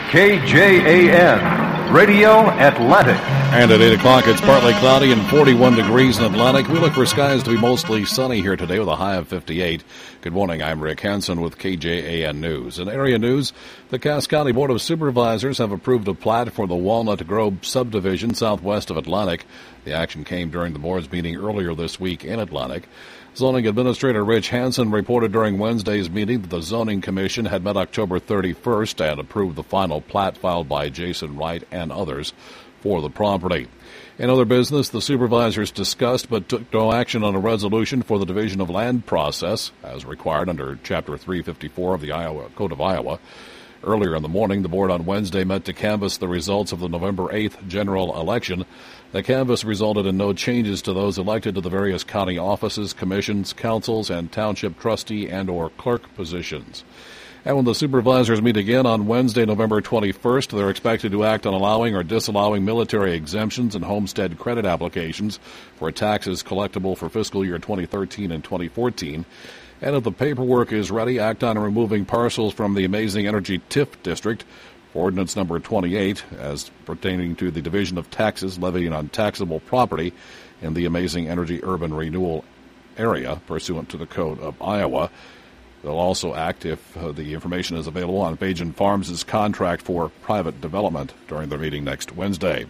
KJAN, Radio Atlantic. And at 8 o'clock, it's partly cloudy and 41 degrees in Atlantic. We look for skies to be mostly sunny here today with a high of 58. Good morning, I'm Rick Hansen with KJAN News. In area news, the Cass County Board of Supervisors have approved a plat for the Walnut Grove subdivision southwest of Atlantic. The action came during the board's meeting earlier this week in Atlantic. Zoning Administrator Rich Hansen reported during Wednesday's meeting that the Zoning Commission had met October 31st and approved the final plat filed by Jason Wright and others for the property. In other business, the supervisors discussed but took no action on a resolution for the division of land process, as required under Chapter 354 of the Iowa Code of Iowa. Earlier in the morning, the board on Wednesday met to canvass the results of the November 8th general election. The canvass resulted in no changes to those elected to the various county offices, commissions, councils, and township trustee and or clerk positions. And when the supervisors meet again on Wednesday, November 21st, they're expected to act on allowing or disallowing military exemptions and homestead credit applications for taxes collectible for fiscal year 2013 and 2014. And if the paperwork is ready, act on removing parcels from the Amazing Energy TIF district. Ordinance number 28, as pertaining to the division of taxes levying on taxable property in the Amazing Energy Urban Renewal area, pursuant to the Code of Iowa. They'll also act if the information is available on Bajan Farms' contract for private development during their meeting next Wednesday.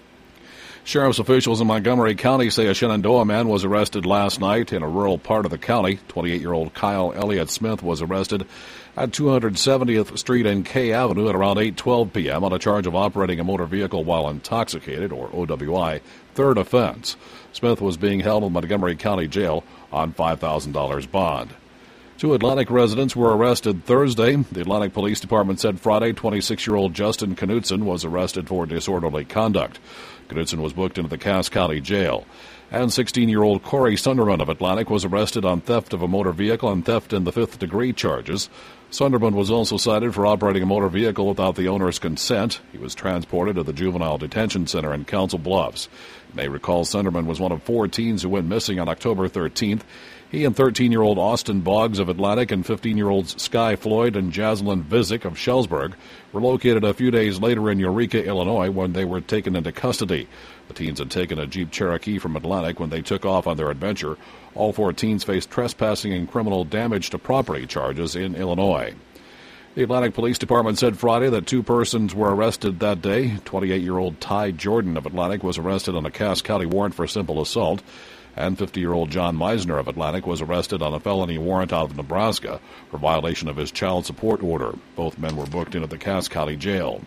Sheriff's officials in Montgomery County say a Shenandoah man was arrested last night in a rural part of the county. 28-year-old Kyle Elliott Smith was arrested at 270th Street and K Avenue at around 8:12 p.m. on a charge of operating a motor vehicle while intoxicated, or OWI, third offense. Smith was being held in Montgomery County Jail on $5,000 bond. 2 Atlantic residents were arrested Thursday. The Atlantic Police Department said Friday 26-year-old Justin Knutson was arrested for disorderly conduct. Knutson was booked into the Cass County Jail. And 16-year-old Corey Sunderman of Atlantic was arrested on theft of a motor vehicle and theft in the fifth-degree charges. Sunderman was also cited for operating a motor vehicle without the owner's consent. He was transported to the Juvenile Detention Center in Council Bluffs. You may recall Sunderman was one of 4 teens who went missing on October 13th. He and 13-year-old Austin Boggs of Atlantic and 15-year-olds Sky Floyd and Jaslyn Visick of Shellsburg were located a few days later in Eureka, Illinois, when they were taken into custody. The teens had taken a Jeep Cherokee from Atlantic when they took off on their adventure. All 4 teens faced trespassing and criminal damage to property charges in Illinois. The Atlantic Police Department said Friday that 2 persons were arrested that day. 28-year-old Ty Jordan of Atlantic was arrested on a Cass County warrant for simple assault, and 50-year-old John Meisner of Atlantic was arrested on a felony warrant out of Nebraska for violation of his child support order. Both men were booked into the Cass County Jail.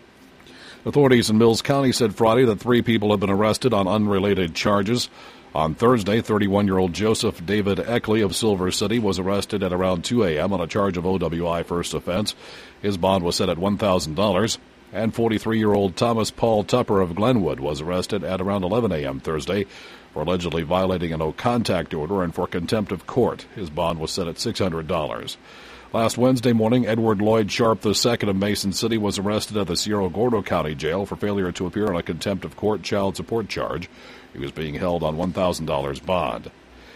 Authorities in Mills County said Friday that 3 people have been arrested on unrelated charges. On Thursday, 31-year-old Joseph David Eckley of Silver City was arrested at around 2 a.m. on a charge of OWI first offense. His bond was set at $1,000. And 43-year-old Thomas Paul Tupper of Glenwood was arrested at around 11 a.m. Thursday for allegedly violating a no-contact order and for contempt of court. His bond was set at $600. Last Wednesday morning, Edward Lloyd Sharp II of Mason City was arrested at the Cerro Gordo County Jail for failure to appear on a contempt of court child support charge. He was being held on $1,000 bond.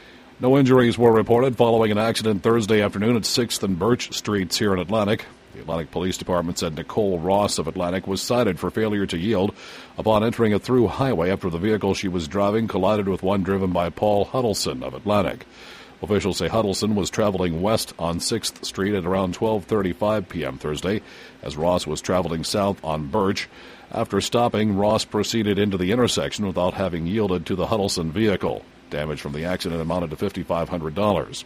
No injuries were reported following an accident Thursday afternoon at 6th and Birch Streets here in Atlantic. The Atlantic Police Department said Nicole Ross of Atlantic was cited for failure to yield upon entering a through highway after the vehicle she was driving collided with one driven by Paul Huddleston of Atlantic. Officials say Huddleston was traveling west on 6th Street at around 12:35 p.m. Thursday, as Ross was traveling south on Birch. After stopping, Ross proceeded into the intersection without having yielded to the Huddleston vehicle. Damage from the accident amounted to $5,500.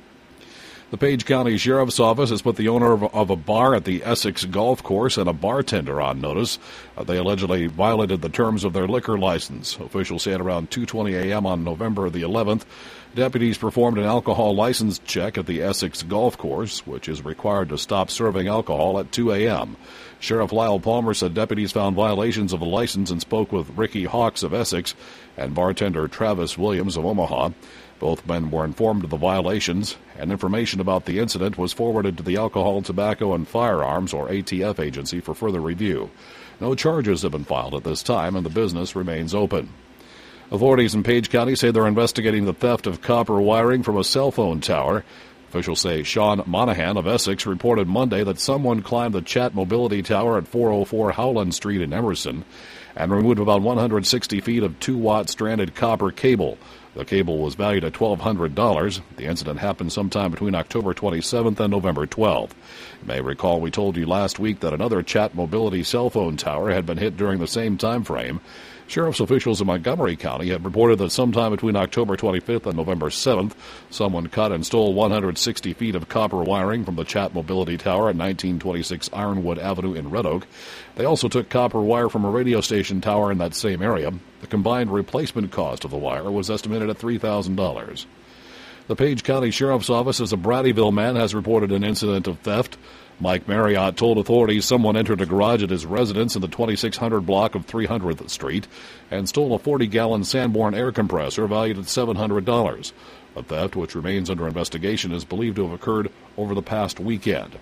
The Page County Sheriff's Office has put the owner of a bar at the Essex Golf Course and a bartender on notice. They allegedly violated the terms of their liquor license. Officials say at around 2:20 a.m. on November the 11th, deputies performed an alcohol license check at the Essex Golf Course, which is required to stop serving alcohol at 2 a.m. Sheriff Lyle Palmer said deputies found violations of the license and spoke with Ricky Hawks of Essex and bartender Travis Williams of Omaha. Both men were informed of the violations, and information about the incident was forwarded to the Alcohol, Tobacco, and Firearms, or ATF, agency for further review. No charges have been filed at this time, and the business remains open. Authorities in Page County say they're investigating the theft of copper wiring from a cell phone tower. Officials say Sean Monahan of Essex reported Monday that someone climbed the Chat Mobility Tower at 404 Howland Street in Emerson and removed about 160 feet of 2-watt stranded copper cable. The cable was valued at $1,200. The incident happened sometime between October 27th and November 12th. You may recall we told you last week that another Chat Mobility cell phone tower had been hit during the same time frame. Sheriff's officials in Montgomery County had reported that sometime between October 25th and November 7th, someone cut and stole 160 feet of copper wiring from the Chat Mobility Tower at 1926 Ironwood Avenue in Red Oak. They also took copper wire from a radio station tower in that same area. The combined replacement cost of the wire was estimated at $3,000. The Page County Sheriff's Office says a Bradyville man has reported an incident of theft. Mike Marriott told authorities someone entered a garage at his residence in the 2600 block of 300th Street and stole a 40-gallon Sanborn air compressor valued at $700. The theft, which remains under investigation, is believed to have occurred over the past weekend.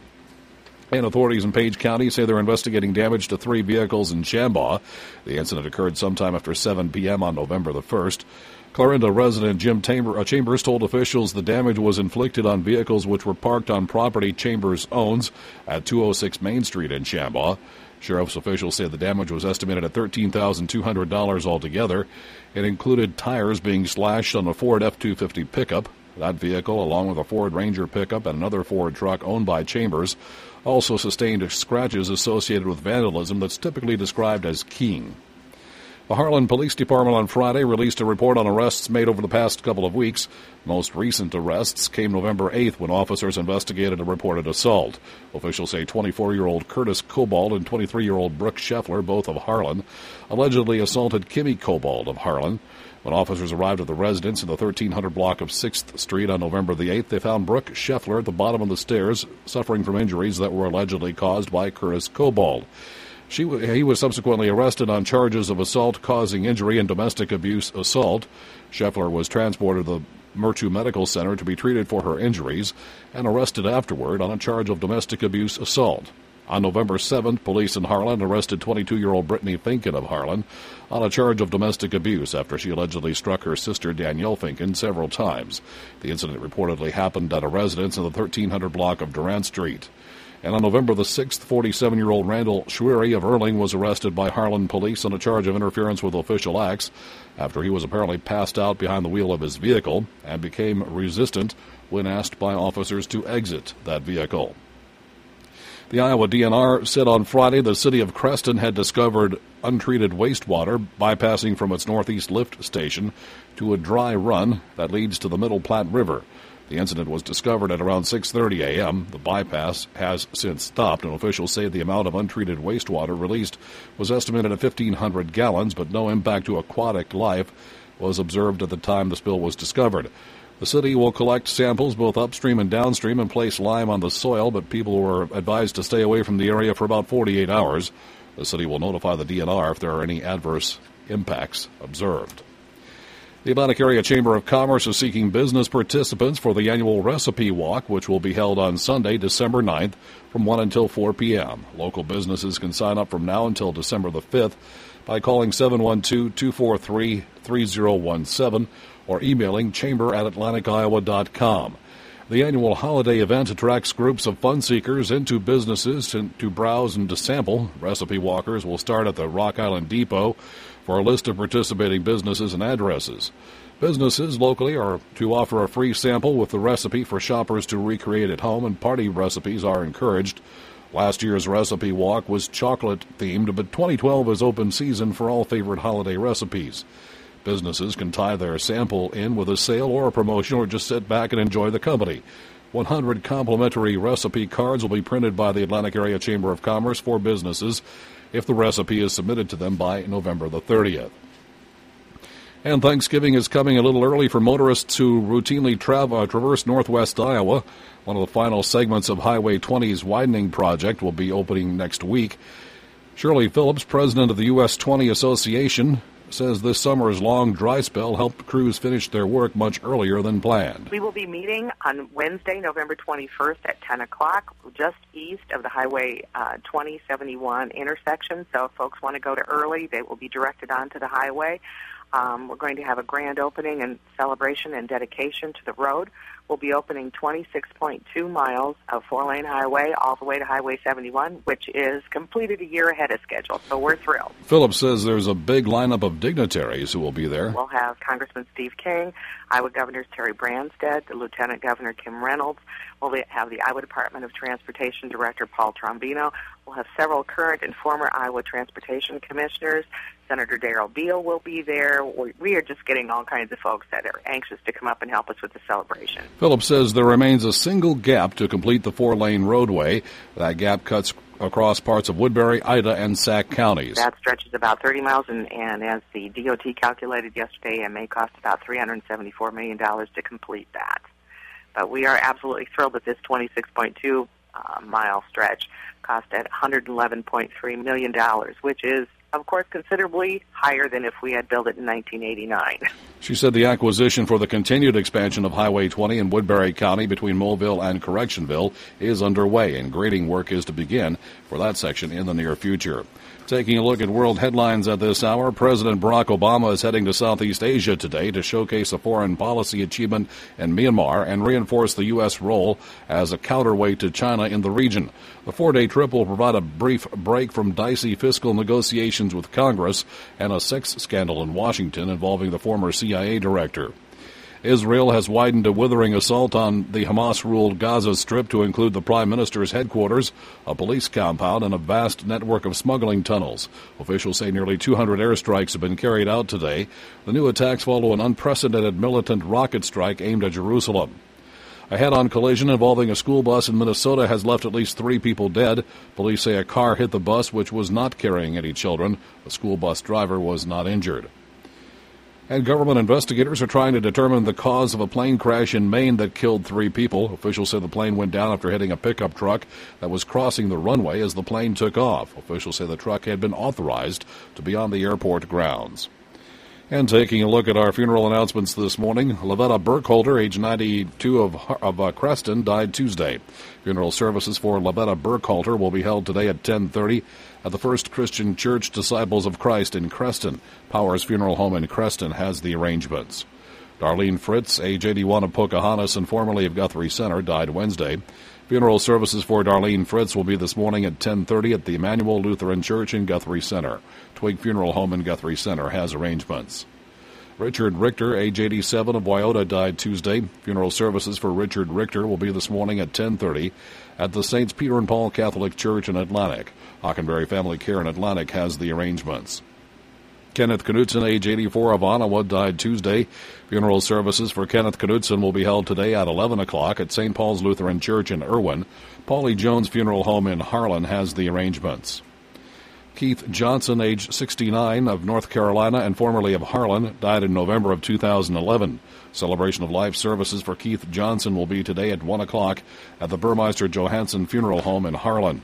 And authorities in Page County say they're investigating damage to 3 vehicles in Shambaugh. The incident occurred sometime after 7 p.m. on November the 1st. Clarinda resident Jim Chambers told officials the damage was inflicted on vehicles which were parked on property Chambers owns at 206 Main Street in Shambaugh. Sheriff's officials say the damage was estimated at $13,200 altogether. It included tires being slashed on a Ford F-250 pickup. That vehicle, along with a Ford Ranger pickup and another Ford truck owned by Chambers, also sustained scratches associated with vandalism that's typically described as keying. The Harlan Police Department on Friday released a report on arrests made over the past couple of weeks. Most recent arrests came November 8th when officers investigated a reported assault. Officials say 24-year-old Curtis Cobalt and 23-year-old Brooke Scheffler, both of Harlan, allegedly assaulted Kimmy Cobalt of Harlan. When officers arrived at the residence in the 1300 block of 6th Street on November the 8th, they found Brooke Scheffler at the bottom of the stairs, suffering from injuries that were allegedly caused by Curtis Cobalt. He was subsequently arrested on charges of assault causing injury and domestic abuse assault. Scheffler was transported to the Mertu Medical Center to be treated for her injuries and arrested afterward on a charge of domestic abuse assault. On November 7th, police in Harlan arrested 22-year-old Brittany Finken of Harlan on a charge of domestic abuse after she allegedly struck her sister Danielle Finken several times. The incident reportedly happened at a residence in the 1300 block of Durant Street. And on November the 6th, 47-year-old Randall Schwery of Erling was arrested by Harlan police on a charge of interference with official acts after he was apparently passed out behind the wheel of his vehicle and became resistant when asked by officers to exit that vehicle. The Iowa DNR said on Friday the city of Creston had discovered untreated wastewater bypassing from its northeast lift station to a dry run that leads to the Middle Platte River. The incident was discovered at around 6:30 a.m. The bypass has since stopped, and officials say the amount of untreated wastewater released was estimated at 1,500 gallons, but no impact to aquatic life was observed at the time the spill was discovered. The city will collect samples both upstream and downstream and place lime on the soil, but people were advised to stay away from the area for about 48 hours. The city will notify the DNR if there are any adverse impacts observed. The Atlantic Area Chamber of Commerce is seeking business participants for the annual Recipe Walk, which will be held on Sunday, December 9th, from 1 until 4 p.m. Local businesses can sign up from now until December the 5th by calling 712-243-3017 or emailing chamber@atlanticiowa.com. The annual holiday event attracts groups of fun seekers into businesses to browse and to sample. Recipe walkers will start at the Rock Island Depot for a list of participating businesses and addresses. Businesses locally are to offer a free sample with the recipe for shoppers to recreate at home, and party recipes are encouraged. Last year's Recipe Walk was chocolate-themed, but 2012 is open season for all favorite holiday recipes. Businesses can tie their sample in with a sale or a promotion or just sit back and enjoy the company. 100 complimentary recipe cards will be printed by the Atlantic Area Chamber of Commerce for businesses if the recipe is submitted to them by November the 30th. And Thanksgiving is coming a little early for motorists who routinely traverse northwest Iowa. One of the final segments of Highway 20's widening project will be opening next week. Shirley Phillips, president of the U.S. 20 Association, says this summer's long dry spell helped crews finish their work much earlier than planned. We will be meeting on Wednesday, November 21st at 10 o'clock, just east of the Highway 2071 intersection. So if folks want to go to early, they will be directed onto the highway. We're going to have a grand opening and celebration and dedication to the road. We'll be opening 26.2 miles of four-lane highway all the way to Highway 71, which is completed a year ahead of schedule, so we're thrilled. Phillips says there's a big lineup of dignitaries who will be there. We'll have Congressman Steve King, Iowa Governor Terry Branstad, the Lieutenant Governor Kim Reynolds. We'll have the Iowa Department of Transportation Director Paul Trombino. We'll have several current and former Iowa Transportation Commissioners. Senator Darrell Beal will be there. We are just getting all kinds of folks that are anxious to come up and help us with the celebration. Phillips says there remains a single gap to complete the four-lane roadway. That gap cuts across parts of Woodbury, Ida, and Sac counties. That stretches about 30 miles, and as the DOT calculated yesterday, it may cost about $374 million to complete that. But we are absolutely thrilled that this 26.2 mile stretch cost at $111.3 million, which is, of course, considerably higher than if we had built it in 1989. She said the acquisition for the continued expansion of Highway 20 in Woodbury County between Mobile and Correctionville is underway, and grading work is to begin for that section in the near future. Taking a look at world headlines at this hour, President Barack Obama is heading to Southeast Asia today to showcase a foreign policy achievement in Myanmar and reinforce the U.S. role as a counterweight to China in the region. The four-day trip will provide a brief break from dicey fiscal negotiations with Congress and a sex scandal in Washington involving the former CIA director. Israel has widened a withering assault on the Hamas-ruled Gaza Strip to include the Prime Minister's headquarters, a police compound, and a vast network of smuggling tunnels. Officials say nearly 200 airstrikes have been carried out today. The new attacks follow an unprecedented militant rocket strike aimed at Jerusalem. A head-on collision involving a school bus in Minnesota has left at least 3 people dead. Police say a car hit the bus, which was not carrying any children. The school bus driver was not injured. And government investigators are trying to determine the cause of a plane crash in Maine that killed 3 people. Officials say the plane went down after hitting a pickup truck that was crossing the runway as the plane took off. Officials say the truck had been authorized to be on the airport grounds. And taking a look at our funeral announcements this morning, Lavetta Burkholder, age 92 of Creston, died Tuesday. Funeral services for Lavetta Burkholder will be held today at 10:30 at the First Christian Church Disciples of Christ in Creston. Powers Funeral Home in Creston has the arrangements. Darlene Fritz, age 81 of Pocahontas and formerly of Guthrie Center, died Wednesday. Funeral services for Darlene Fritz will be this morning at 10:30 at the Emmanuel Lutheran Church in Guthrie Center. Twig Funeral Home in Guthrie Center has arrangements. Richard Richter, age 87 of Wyoda, died Tuesday. Funeral services for Richard Richter will be this morning at 10:30 at the St. Peter and Paul Catholic Church in Atlantic. Hockenberry Family Care in Atlantic has the arrangements. Kenneth Knutson, age 84 of Ottawa, died Tuesday. Funeral services for Kenneth Knutson will be held today at 11 o'clock at St. Paul's Lutheran Church in Irwin. Paulie Jones Funeral Home in Harlan has the arrangements. Keith Johnson, age 69 of North Carolina and formerly of Harlan, died in November of 2011. Celebration of life services for Keith Johnson will be today at 1 o'clock at the Burmeister Johansson Funeral Home in Harlan.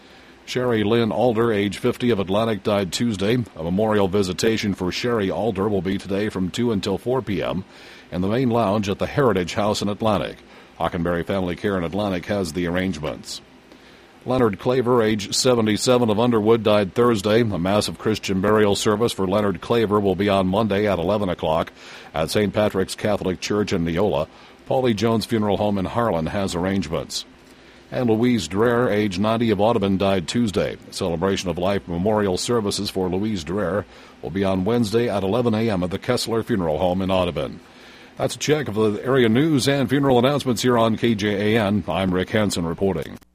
Sherry Lynn Alder, age 50 of Atlantic, died Tuesday. A memorial visitation for Sherry Alder will be today from 2 until 4 p.m. in the main lounge at the Heritage House in Atlantic. Hockenberry Family Care in Atlantic has the arrangements. Leonard Claver, age 77 of Underwood, died Thursday. A massive Christian burial service for Leonard Claver will be on Monday at 11 o'clock at St. Patrick's Catholic Church in Neola. Paulie Jones Funeral Home in Harlan has arrangements. And Louise Dreher, age 90 of Audubon, died Tuesday. Celebration of life memorial services for Louise Dreher will be on Wednesday at 11 a.m. at the Kessler Funeral Home in Audubon. That's a check of the area news and funeral announcements here on KJAN. I'm Rick Hansen reporting.